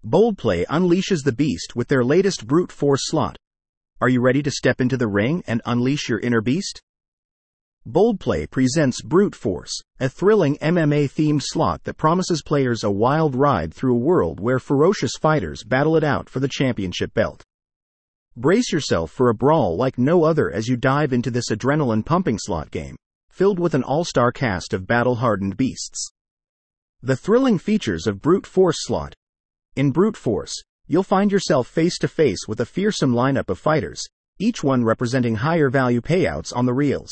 Boldplay unleashes the beast with their latest brute force slot. Are you ready to step into the ring and unleash your inner beast? Boldplay presents Brute Force, a thrilling MMA-themed slot that promises players a wild ride through a world where ferocious fighters battle it out for the championship belt. Brace yourself for a brawl like no other as you dive into this adrenaline-pumping slot game, filled with an all-star cast of battle-hardened beasts. The thrilling features of Brute Force slot. In Brute Force, you'll find yourself face-to-face with a fearsome lineup of fighters, each one representing higher-value payouts on the reels.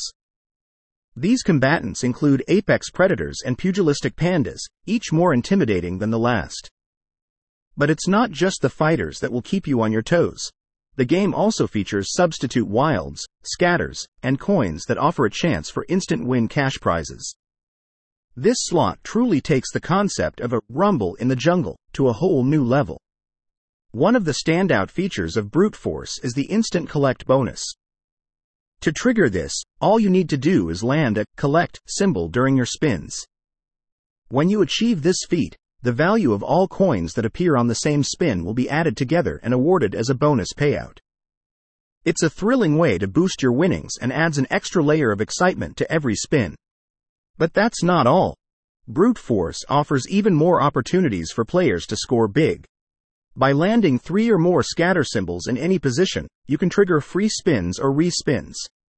These combatants include apex predators and pugilistic pandas, each more intimidating than the last. But it's not just the fighters that will keep you on your toes. The game also features substitute wilds, scatters, and coins that offer a chance for instant win cash prizes. This slot truly takes the concept of a rumble in the jungle to a whole new level. One of the standout features of Brute Force is the instant collect bonus. To trigger this, all you need to do is land a collect symbol during your spins. When you achieve this feat, the value of all coins that appear on the same spin will be added together and awarded as a bonus payout. It's a thrilling way to boost your winnings and adds an extra layer of excitement to every spin. But that's not all. Brute Force offers even more opportunities for players to score big. By landing 3 or more scatter symbols in any position, you can trigger free spins or re-spins.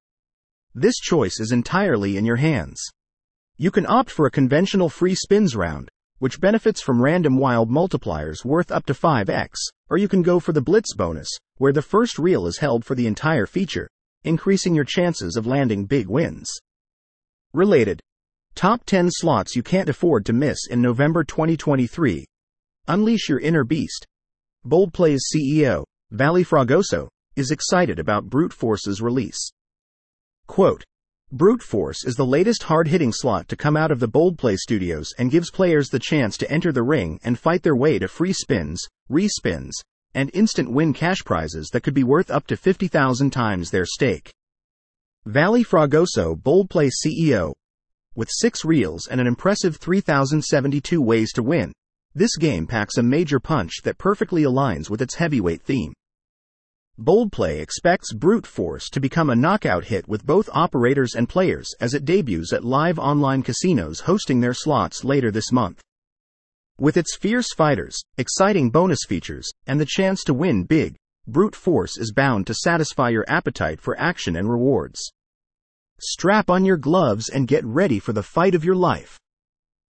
This choice is entirely in your hands. You can opt for a conventional free spins round, which benefits from random wild multipliers worth up to 5x, or you can go for the blitz bonus, where the first reel is held for the entire feature, increasing your chances of landing big wins. Related. Top 10 slots you can't afford to miss in November 2023. Unleash your inner beast. Boldplay's CEO, Vali Fragoso, is excited about Brute Force's release. Quote, Brute Force is the latest hard-hitting slot to come out of the Boldplay studios and gives players the chance to enter the ring and fight their way to free spins, re-spins, and instant win cash prizes that could be worth up to 50,000 times their stake. Vali Fragoso, Boldplay CEO. With 6 reels and an impressive 3,072 ways to win, this game packs a major punch that perfectly aligns with its heavyweight theme. Boldplay expects Brute Force to become a knockout hit with both operators and players as it debuts at live online casinos hosting their slots later this month. With its fierce fighters, exciting bonus features, and the chance to win big, Brute Force is bound to satisfy your appetite for action and rewards. Strap on your gloves and get ready for the fight of your life.